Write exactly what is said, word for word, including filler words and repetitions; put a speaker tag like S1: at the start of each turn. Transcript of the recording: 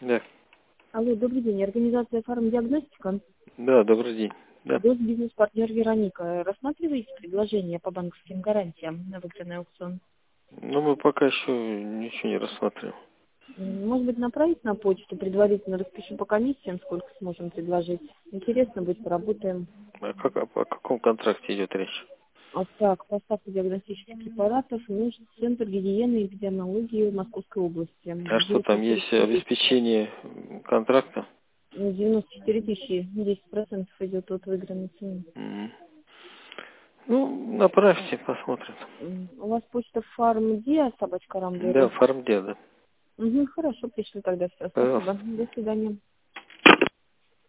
S1: Да.
S2: Алло, добрый день. Организация «Фармдиагностика».
S1: Да, добрый день. Да.
S2: Госбизнес-партнер Вероника. Рассматриваете предложение по банковским гарантиям на выигранный аукцион?
S1: Ну, мы пока еще ничего не рассматриваем.
S2: М, Может быть, направить на почту, предварительно распишу по комиссиям, сколько сможем предложить. Интересно будет, поработаем.
S1: А как, о о каком контракте идет речь?
S2: А так, поставка диагностических препаратов, нужен Центр гигиены и эпидемиологии Московской области.
S1: А что там
S2: девяносто
S1: есть
S2: четыре тысячи.
S1: обеспечение контракта?
S2: девяносто четыре тысячи, десять процентов идет от выигранной цены.
S1: М. Ну, направьте, посмотрим.
S2: М, У вас почта фармдиа, собачка
S1: Да,
S2: рамблер.
S1: фармдеда.
S2: Угу, хорошо, пришлю тогда все.
S1: Пожалуйста.
S2: Спасибо. До свидания.